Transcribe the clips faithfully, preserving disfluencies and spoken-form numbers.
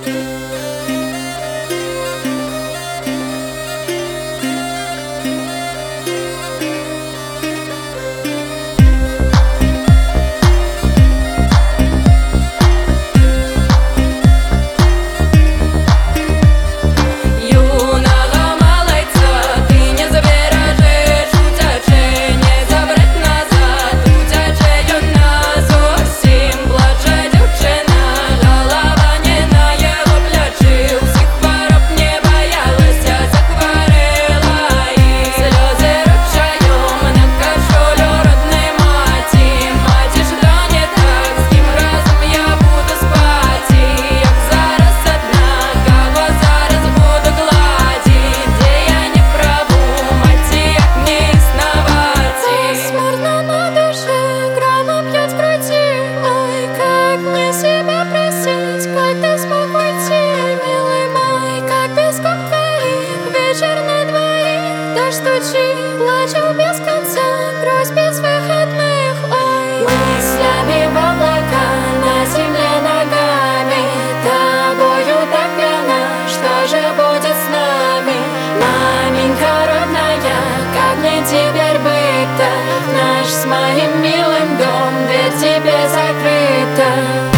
Плачу без конца, грусть без выходных. Ой, мыслями в облака, на земле ногами. Тобою так пьяна, что же будет с нами? Маменька родная, как мне теперь быть-то? Наш с моим милым дом, дверь тебе закрыта.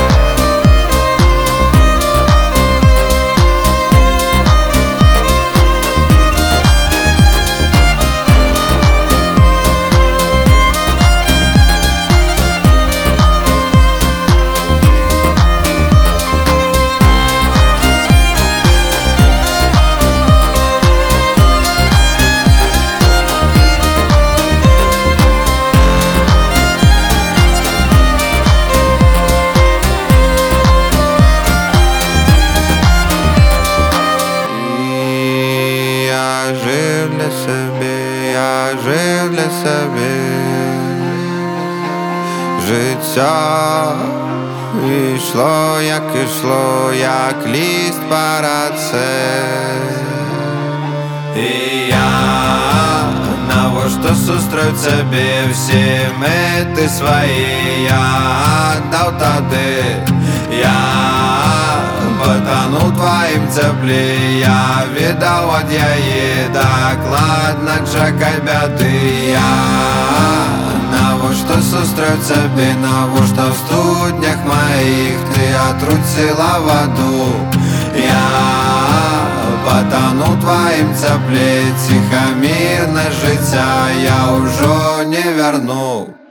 Я жив для себе життя йшло, як ішло, як ліст по раце. І я навошта сустрів тебе всі мети свої я дав тоді. Я потонул в твоим тепле, я видал от яе докладно чекай бяды. Я навошта сустрів тебе, навошта в студнях моих ты отрутила воду. Я потонул в твоим тепле, тихо мирне життя я уже не верну.